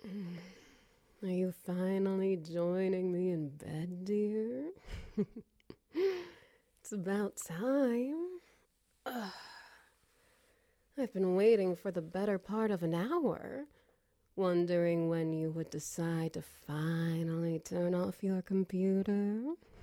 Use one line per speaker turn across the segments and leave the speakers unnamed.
Are you finally joining me in bed, dear? It's about time. Ugh. I've been waiting for the better part of an hour, wondering when you would decide to finally turn off your computer.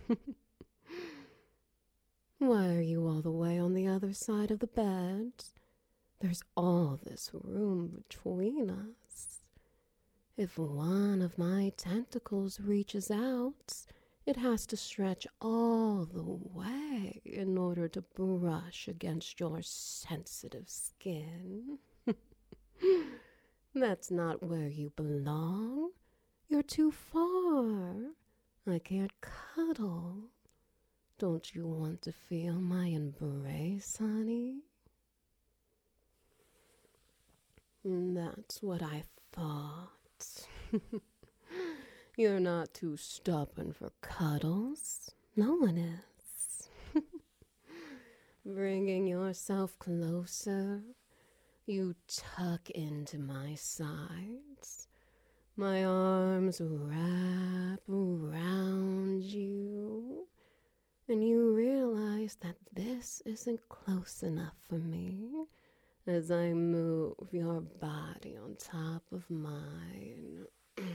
Why are you all the way on the other side of the bed? There's all this room between us. If one of my tentacles reaches out, it has to stretch all the way in order to brush against your sensitive skin. That's not where you belong. You're too far. I can't cuddle. Don't you want to feel my embrace, honey? That's what I thought. You're not too stubborn for cuddles. No one is. Bringing yourself closer, you tuck into my sides. My arms wrap around you, and you realize that this isn't close enough for me as I move your body on top of mine.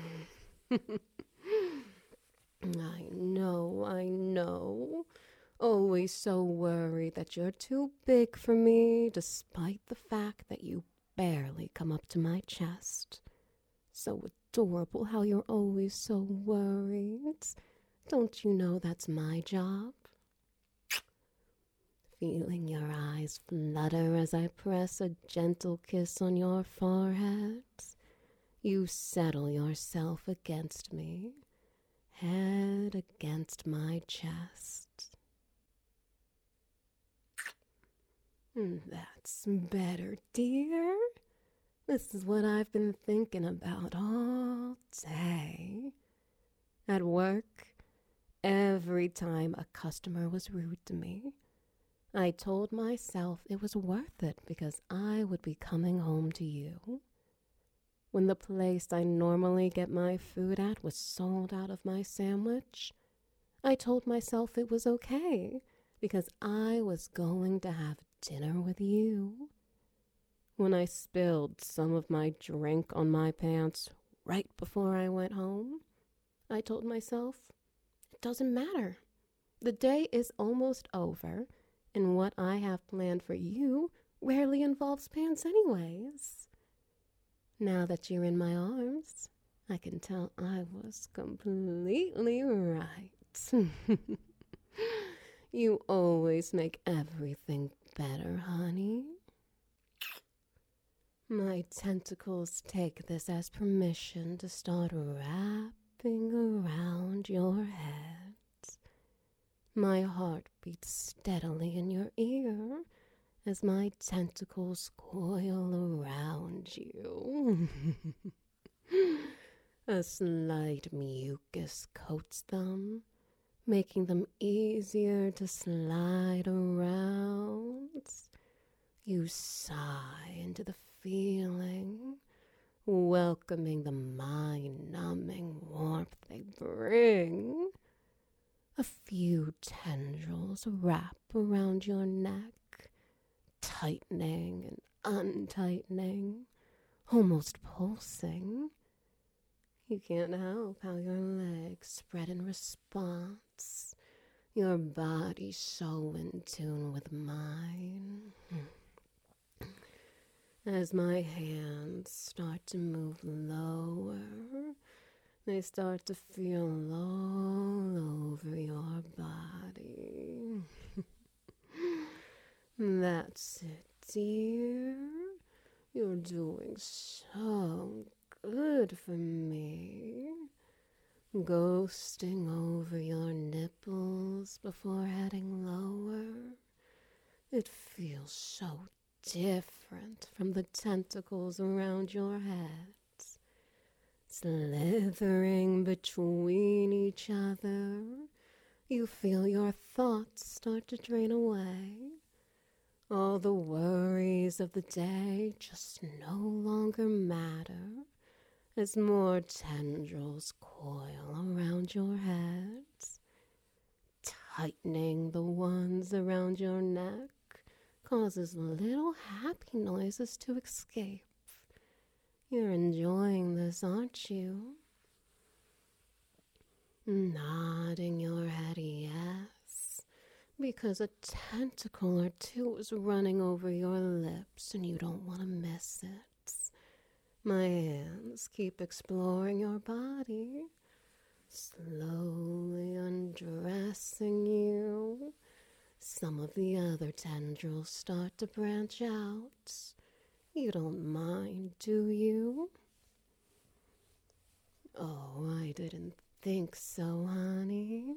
I know. Always so worried that you're too big for me, despite the fact that you barely come up to my chest. So adorable how you're always so worried. Don't you know that's my job? Feeling your eyes flutter as I press a gentle kiss on your forehead. You settle yourself against me, head against my chest. That's better, dear. This is what I've been thinking about all day. At work, every time a customer was rude to me, I told myself it was worth it because I would be coming home to you. When the place I normally get my food at was sold out of my sandwich, I told myself it was okay because I was going to have dinner with you. When I spilled some of my drink on my pants right before I went home, I told myself, it doesn't matter. The day is almost over, and what I have planned for you rarely involves pants anyways. Now that you're in my arms, I can tell I was completely right. You always make everything better, honey. My tentacles take this as permission to start wrapping around your head. My heart beats steadily in your ear as my tentacles coil around you. A slight mucus coats them, making them easier to slide around. You sigh into the feeling, welcoming the mind-numbing warmth they bring. A few tendrils wrap around your neck, tightening and untightening, almost pulsing. You can't help how your legs spread in response, your body so in tune with mine. As my hands start to move lower, they start to feel all over your body. That's it, dear. You're doing so good for me. Ghosting over your nipples before heading lower. It feels so different from the tentacles around your head. Slithering between each other, you feel your thoughts start to drain away. All the worries of the day just no longer matter as more tendrils coil around your head, tightening the ones around your neck causes little happy noises to escape. You're enjoying this, aren't you? Nodding your head yes, because a tentacle or two is running over your lips and you don't want to miss it. My hands keep exploring your body, slowly undressing you. Some of the other tendrils start to branch out. You don't mind, do you? Oh, I didn't think so, honey.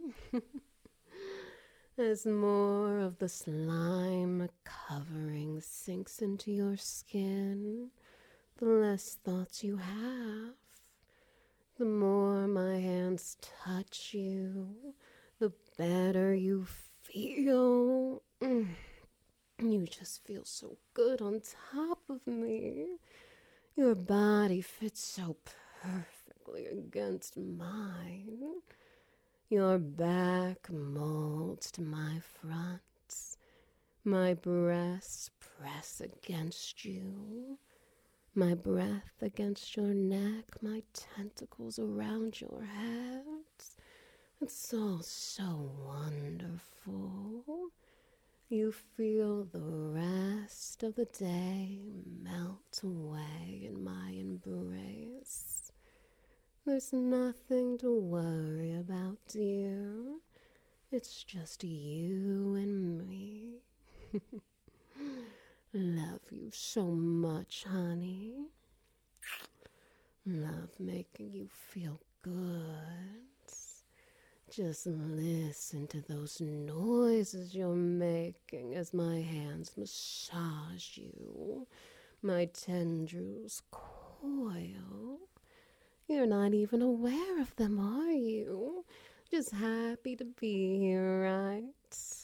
As more of the slime covering sinks into your skin, the less thoughts you have. The more my hands touch you, the better you feel. You just feel so good on top of me. Your body fits so perfectly against mine. Your back molds to my front. My breasts press against you. My breath against your neck, my tentacles around your head. It's all so wonderful. You feel the rest of the day melt away in my embrace. There's nothing to worry about, dear. It's just you and me. Love you so much, honey. Love making you feel good. Just listen to those noises you're making as my hands massage you. My tendrils coil. You're not even aware of them, are you? Just happy to be here, right?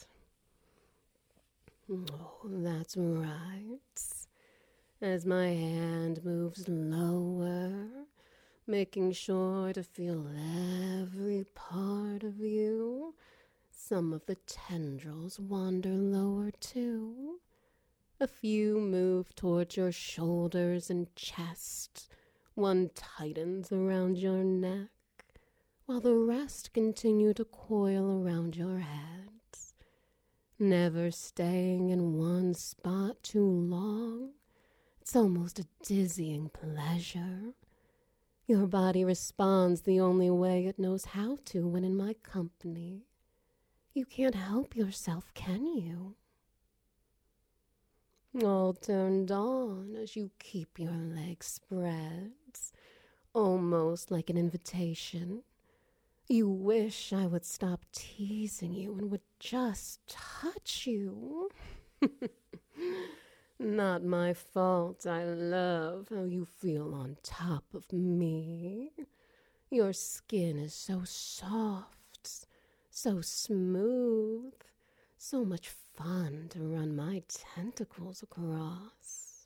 Oh, that's right. As my hand moves lower, making sure to feel every part of you, some of the tendrils wander lower too. A few move towards your shoulders and chest. One tightens around your neck, while the rest continue to coil around your head. Never staying in one spot too long. It's almost a dizzying pleasure. Your body responds the only way it knows how to when in my company. You can't help yourself, can you? All turned on as you keep your legs spread, almost like an invitation. You wish I would stop teasing you and would just touch you. Not my fault. I love how you feel on top of me. Your skin is so soft, so smooth, so much fun to run my tentacles across.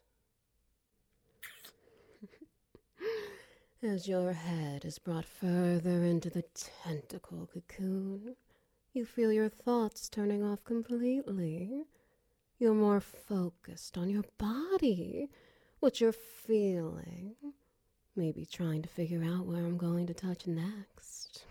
As your head is brought further into the tentacle cocoon, you feel your thoughts turning off completely. You're more focused on your body, what you're feeling, maybe trying to figure out where I'm going to touch next.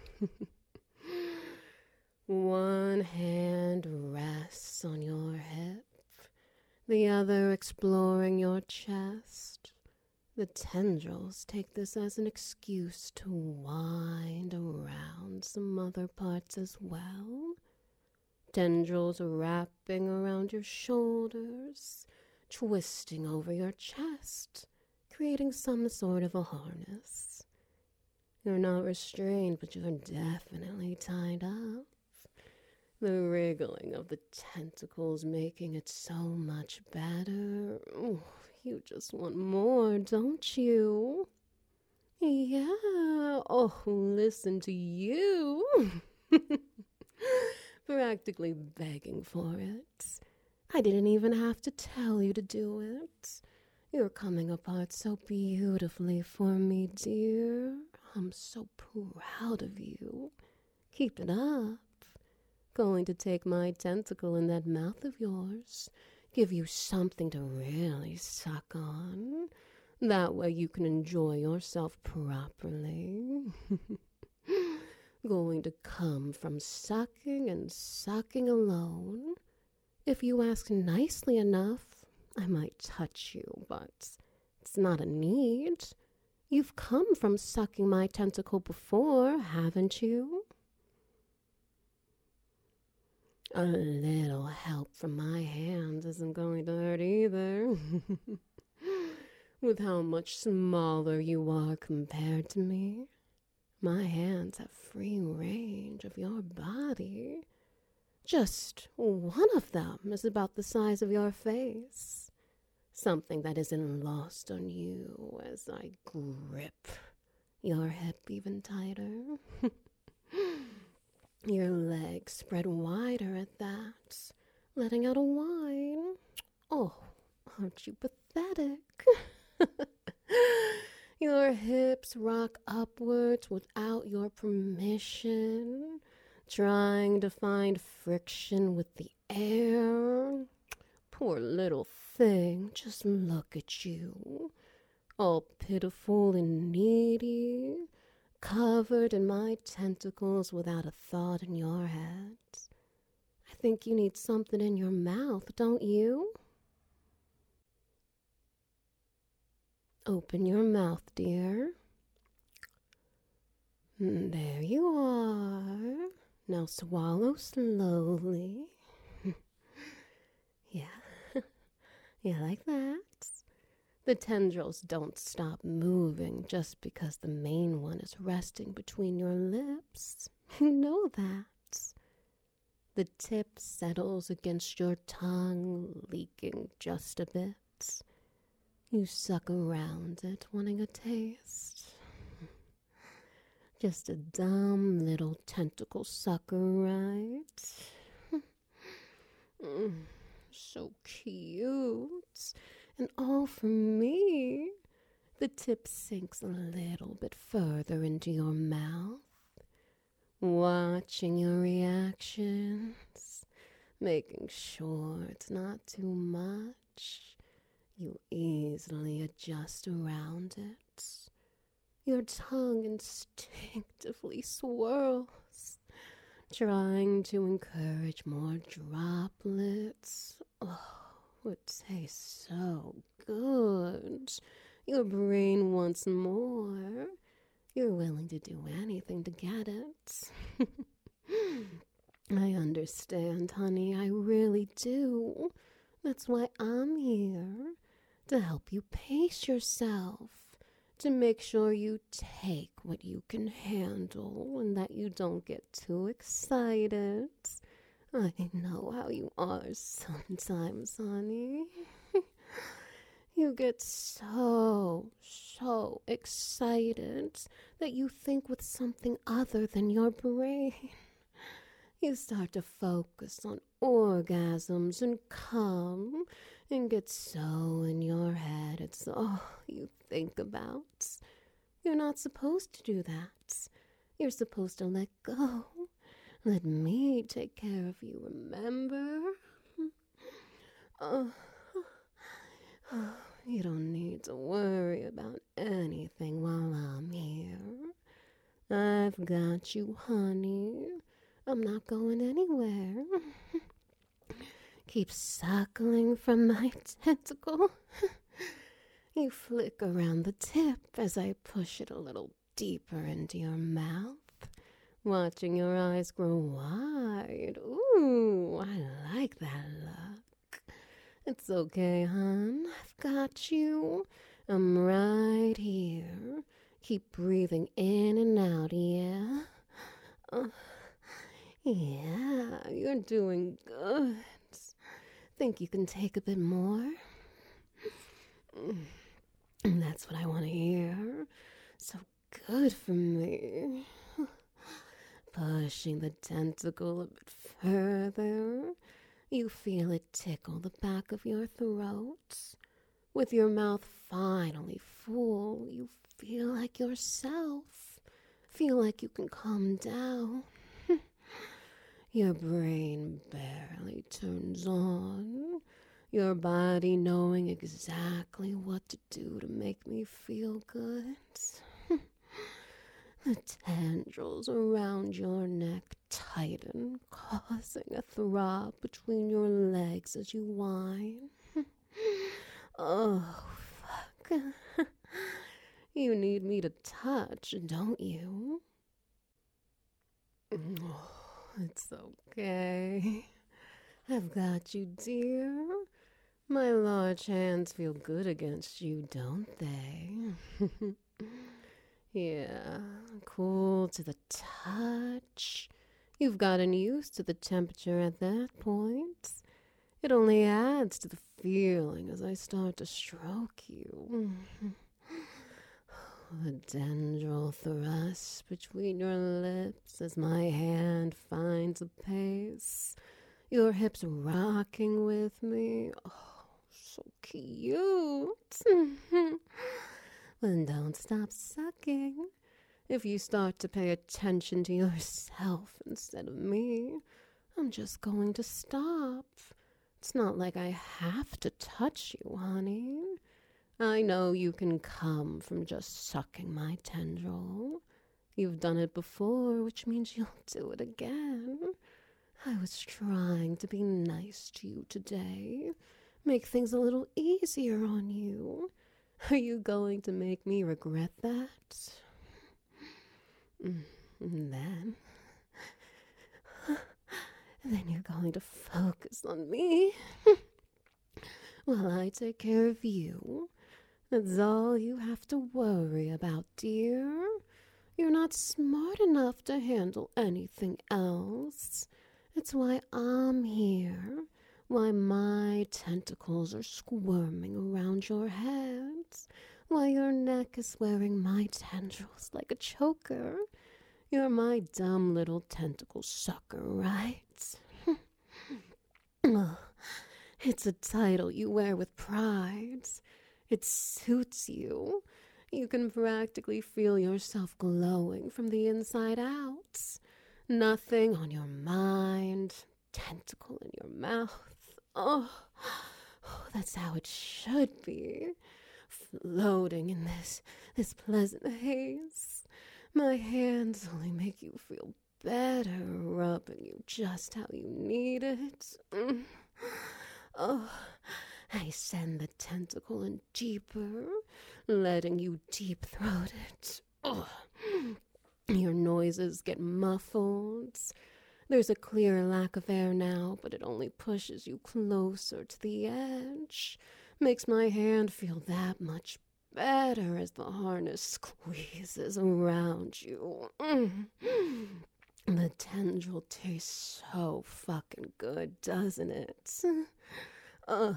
One hand rests on your hip, the other exploring your chest. The tendrils take this as an excuse to wind around some other parts as well. Tendrils wrapping around your shoulders, twisting over your chest, creating some sort of a harness. You're not restrained, but you're definitely tied up. The wriggling of the tentacles making it so much better. Ooh, you just want more, don't you? Yeah. Oh, listen to you. Practically begging for it. I didn't even have to tell you to do it. You're coming apart so beautifully for me, dear. I'm so proud of you. Keep it up. Going to take my tentacle in that mouth of yours, give you something to really suck on. That way you can enjoy yourself properly. Going to come from sucking and sucking alone. If you ask nicely enough, I might touch you, but it's not a need. You've come from sucking my tentacle before, haven't you? A little help from my hands isn't going to hurt either. With how much smaller you are compared to me, my hands have free range of your body. Just one of them is about the size of your face. Something that isn't lost on you as I grip your hip even tighter. Your legs spread wider at that, letting out a whine. Oh, aren't you pathetic? Your hips rock upwards without your permission, trying to find friction with the air. Poor little thing, just look at you, all pitiful and needy, covered in my tentacles without a thought in your head. I think you need something in your mouth, don't you? Open your mouth, dear. There you are. Now swallow slowly. Yeah, yeah, like that. The tendrils don't stop moving just because the main one is resting between your lips. You know that. The tip settles against your tongue, leaking just a bit. You suck around it, wanting a taste. Just a dumb little tentacle sucker, right? So cute. And all for me. The tip sinks a little bit further into your mouth, watching your reactions, making sure it's not too much. You easily adjust around it. Your tongue instinctively swirls, trying to encourage more droplets. Oh, it tastes so good. Your brain wants more. You're willing to do anything to get it. I understand, honey. I really do. That's why I'm here. To help you pace yourself. To make sure you take what you can handle and that you don't get too excited. I know how you are sometimes, honey. You get so excited that you think with something other than your brain. You start to focus on orgasms and come and get so in your head it's all you think about. You're not supposed to do that. You're supposed to let go. Let me take care of you, remember? You don't need to worry about anything while I'm here. I've got you, honey. I'm not going anywhere. Keep suckling from my tentacle. You flick around the tip as I push it a little deeper into your mouth, watching your eyes grow wide. Ooh, I like that look. It's okay, hon. I've got you. I'm right here. Keep breathing in and out, yeah? Yeah, you're doing good. Think you can take a bit more? That's what I want to hear. So good for me. Pushing the tentacle a bit further. You feel it tickle the back of your throat. With your mouth finally full, you feel like yourself. Feel like you can calm down. Your brain barely turns on. Your body knowing exactly what to do to make me feel good. The tendrils around your neck tighten, causing a throb between your legs as you whine. Oh, fuck. You need me to touch, don't you? Oh, it's okay. I've got you, dear. My large hands feel good against you, don't they? Yeah, cool to the touch. You've gotten used to the temperature at that point. It only adds to the feeling as I start to stroke you. The tendril thrust between your lips as my hand finds a pace. Your hips rocking with me. Oh, so cute. Then don't stop sucking. If you start to pay attention to yourself instead of me, I'm just going to stop. It's not like I have to touch you, honey. I know you can come from just sucking my tendril. You've done it before, which means you'll do it again. I was trying to be nice to you today, make things a little easier on you. Are you going to make me regret that? And then you're going to focus on me while I take care of you. That's all you have to worry about, dear. You're not smart enough to handle anything else. It's why I'm here, why my tentacles are squirming around your head, why your neck is wearing my tendrils like a choker. You're my dumb little tentacle sucker, right? It's a title you wear with pride. It suits you. You can practically feel yourself glowing from the inside out. Nothing on your mind, tentacle in your mouth. Oh, that's how it should be. Floating in this pleasant haze. My hands only make you feel better, rubbing you just how you need it. Oh, I send the tentacle in deeper, letting you deep throat it. Oh. Your noises get muffled. There's a clear lack of air now, but it only pushes you closer to the edge. Makes my hand feel that much better as the harness squeezes around you. The tendril tastes so fucking good, doesn't it? Oh,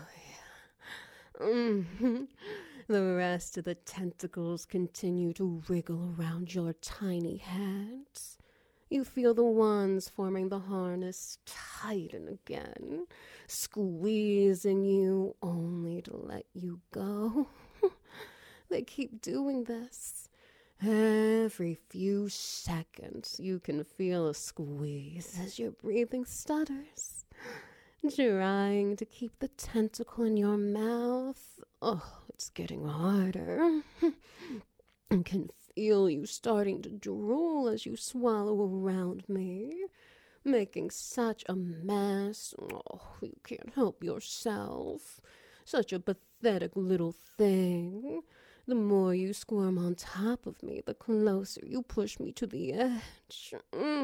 yeah. The rest of the tentacles continue to wriggle around your tiny hands. You feel the ones forming the harness tighten again, squeezing you only to let you go. They keep doing this. Every few seconds, you can feel a squeeze as your breathing stutters. Trying to keep the tentacle in your mouth. Oh, it's getting harder. I can feel you starting to drool as you swallow around me, making such a mess. Oh, you can't help yourself. Such a pathetic little thing. The more you squirm on top of me, the closer you push me to the edge.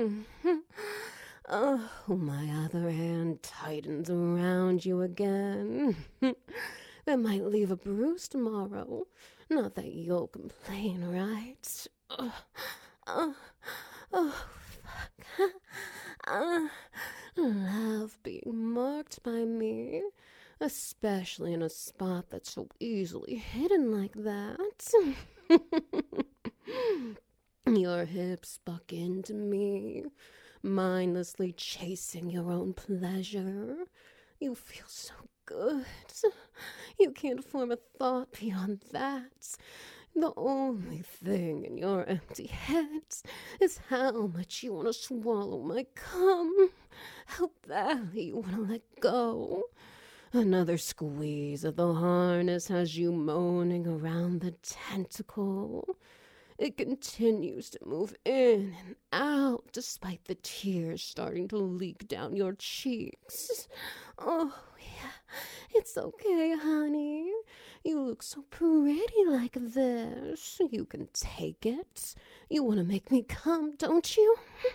Oh, my other hand tightens around you again. That might leave a bruise tomorrow. Not that you'll complain, right? Fuck. Love being marked by me, especially in a spot that's so easily hidden like that. Your hips buck into me, mindlessly chasing your own pleasure. You feel so good. You can't form a thought beyond that. The only thing in your empty head is how much you want to swallow my cum, how badly you want to let go. Another squeeze of the harness has you moaning around the tentacle. It continues to move in and out despite the tears starting to leak down your cheeks. Oh, yeah, it's okay, honey. You look so pretty like this. You can take it. You want to make me come, don't you?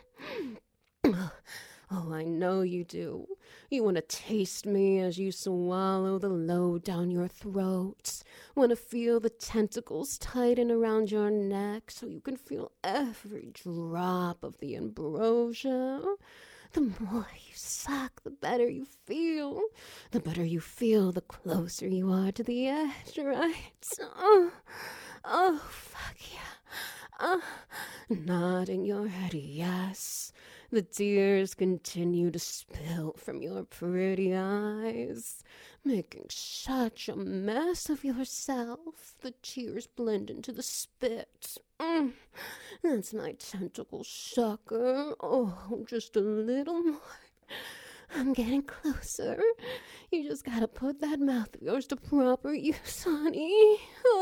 Oh, I know you do. You want to taste me as you swallow the load down your throat. Want to feel the tentacles tighten around your neck so you can feel every drop of the ambrosia. The more you suck, the better you feel. The better you feel, the closer you are to the edge, right? Oh, fuck yeah. Nodding your head, yes. The tears continue to spill from your pretty eyes, making such a mess of yourself. The tears blend into the spit. That's my tentacle sucker. Oh, just a little more. I'm getting closer. You just gotta put that mouth of yours to proper use, honey.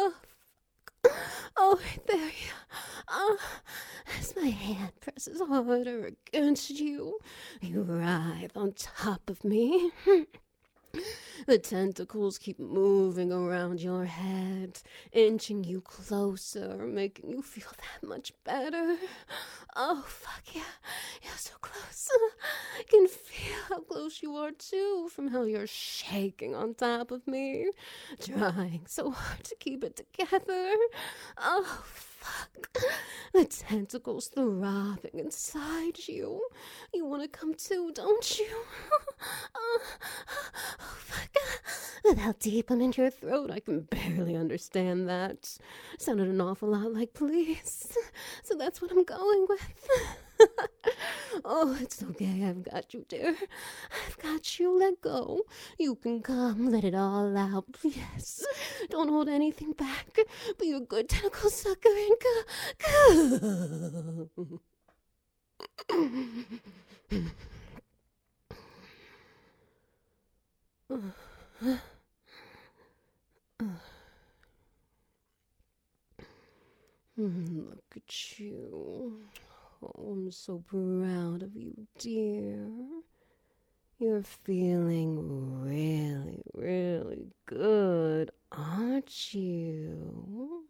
Oh, right there. As my hand presses harder against you, you writhe on top of me. The tentacles keep moving around your head, inching you closer, making you feel that much better. Oh, fuck yeah. You're so close. I can feel how close you are, too, from how you're shaking on top of me, trying so hard to keep it together. Oh, fuck. The tentacles throbbing inside you. You want to come too, don't you? Oh, fuck. With how deep I'm in your throat, I can barely understand that. Sounded an awful lot like please. So that's what I'm going with. Oh, it's okay. I've got you, dear. I've got you. Let go. You can come. Let it all out. Yes. Don't hold anything back. Be a good tentacle sucker and go. Look at you. Oh, I'm so proud of you, dear. You're feeling really, really good, aren't you?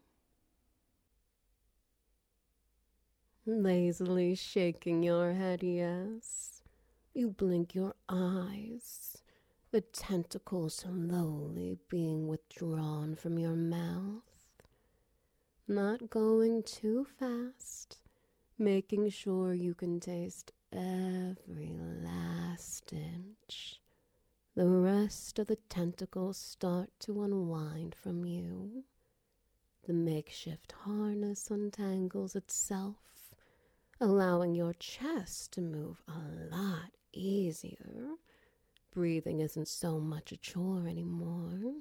Lazily shaking your head, yes. You blink your eyes, the tentacles slowly being withdrawn from your mouth. Not going too fast, making sure you can taste every last inch. The rest of the tentacles start to unwind from you. The makeshift harness untangles itself, allowing your chest to move a lot easier. Breathing isn't so much a chore anymore.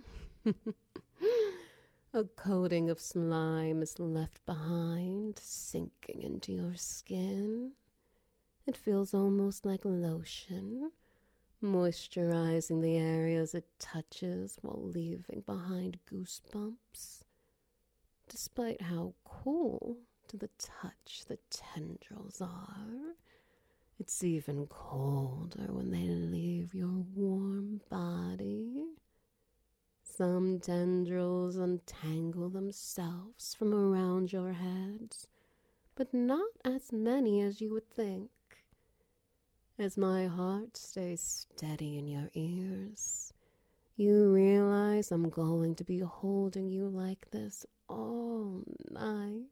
A coating of slime is left behind, sinking into your skin. It feels almost like lotion, moisturizing the areas it touches while leaving behind goosebumps. Despite how cool to the touch the tendrils are, it's even colder when they leave your warm body. Some tendrils untangle themselves from around your head, but not as many as you would think. As my heart stays steady in your ears, you realize I'm going to be holding you like this all night.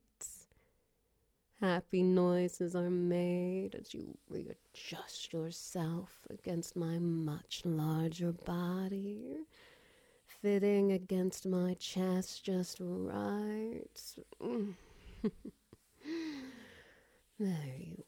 Happy noises are made as you readjust yourself against my much larger body, fitting against my chest just right. There you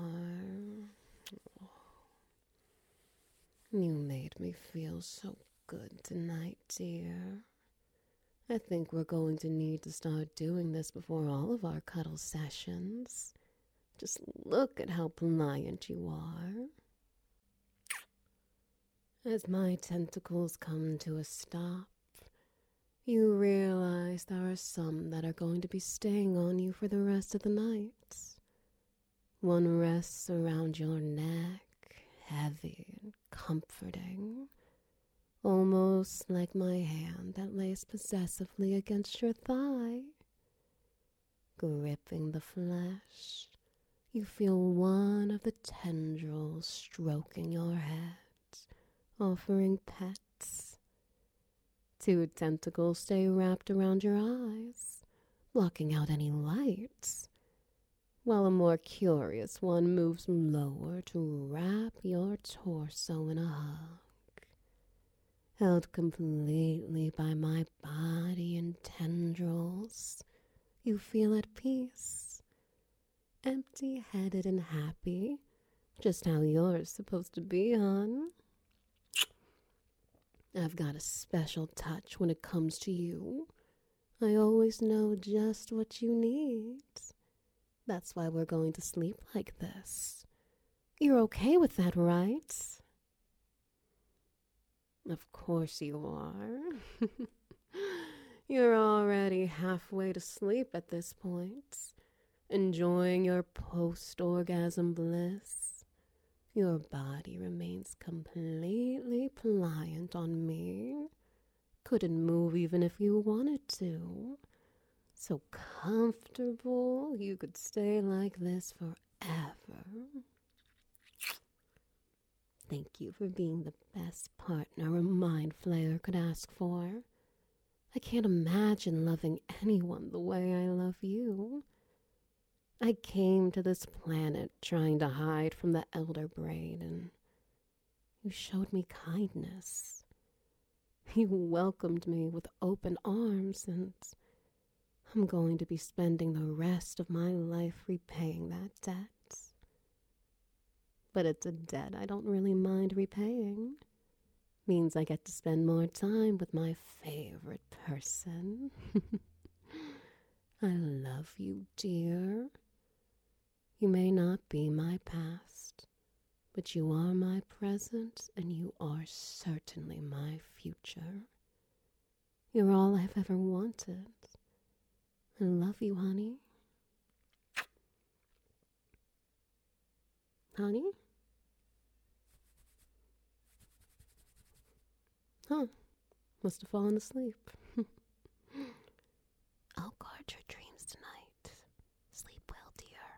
are. You made me feel so good tonight, dear. I think we're going to need to start doing this before all of our cuddle sessions. Just look at how pliant you are. As my tentacles come to a stop, you realize there are some that are going to be staying on you for the rest of the night. One rests around your neck, heavy and comforting, almost like my hand that lays possessively against your thigh. Gripping the flesh, you feel one of the tendrils stroking your head, offering pets. Two tentacles stay wrapped around your eyes, blocking out any light, while a more curious one moves lower to wrap your torso in a hug. Held completely by my body and tendrils, you feel at peace, empty-headed and happy, just how you're supposed to be, hon. I've got a special touch when it comes to you. I always know just what you need. That's why we're going to sleep like this. You're okay with that, right? Of course you are. You're already halfway to sleep at this point, enjoying your post-orgasm bliss. Your body remains completely pliant on me. Couldn't move even if you wanted to. So comfortable, you could stay like this forever. Thank you for being the best partner a mind flayer could ask for. I can't imagine loving anyone the way I love you. I came to this planet trying to hide from the elder brain, and you showed me kindness. You welcomed me with open arms, and I'm going to be spending the rest of my life repaying that debt. But it's a debt I don't really mind repaying. Means I get to spend more time with my favorite person. I love you, dear. You may not be my past, but you are my present, and you are certainly my future. You're all I've ever wanted. I love you, honey. Honey? Huh. Must have fallen asleep. I'll guard your dreams tonight. Sleep well, dear.